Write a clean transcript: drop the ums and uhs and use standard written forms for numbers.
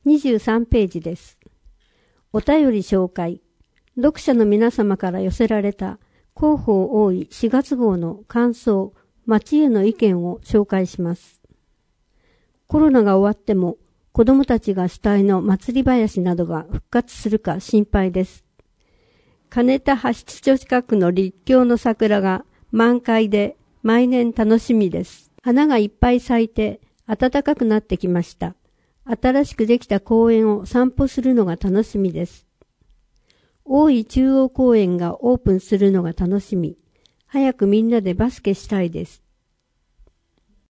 23ページです。お便り紹介。読者の皆様から寄せられた広報多い4月号の感想、町への意見を紹介します。コロナが終わっても子供たちが主体の祭り林などが復活するか心配です。金田派七丁近くの立教の桜が満開で毎年楽しみです。花がいっぱい咲いて暖かくなってきました。新しくできた公園を散歩するのが楽しみです。大井中央公園がオープンするのが楽しみ。早くみんなでバスケしたいです。